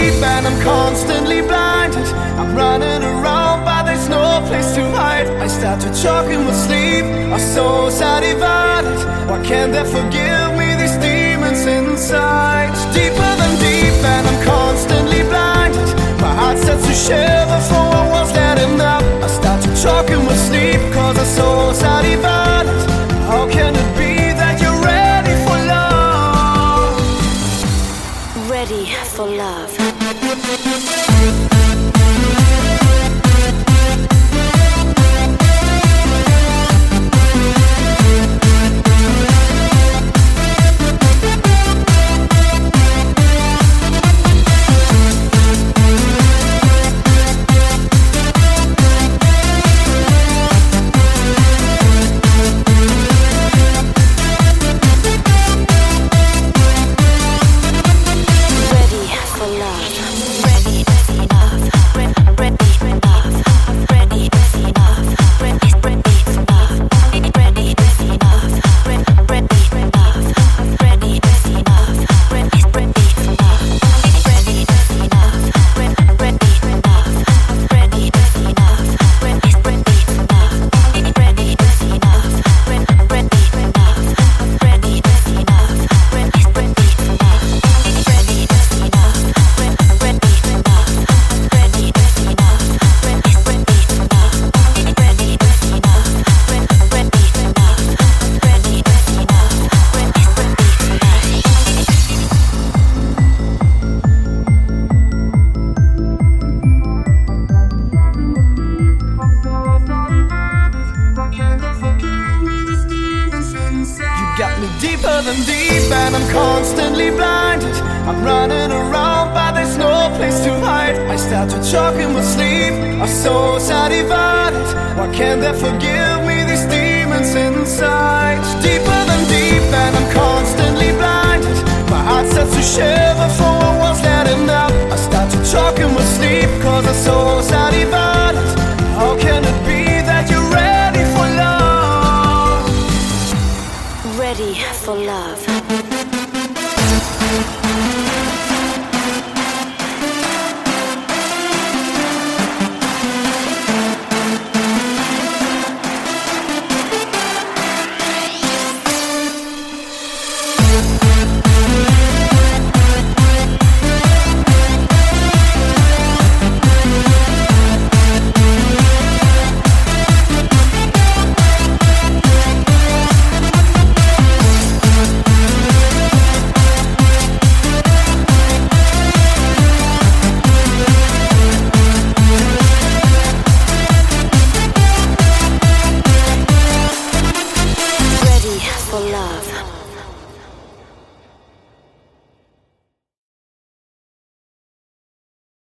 deep and I'm constantly blinded. I'm running around but there's no place to hide. I start to choke in my sleep, our souls are divided. Why can't they forgive me, these demons inside? Deeper than deep and I'm constantly blinded. My heart starts to shiver for I was letting up. I start to choke in my sleep cause our souls are divided. How can it be that you're ready for love? Ready for love. Got me deeper than deep and I'm constantly blinded. I'm running around but there's no place to hide. I start to choke in my sleep, our souls are divided. Why can't they forgive me, these demons inside? Deeper than deep and I'm constantly blinded. My heart starts to shiver for I was letting up. I start to choke in my sleep cause our souls are divided. How can it be that you're ready for love? Ready for love. For love.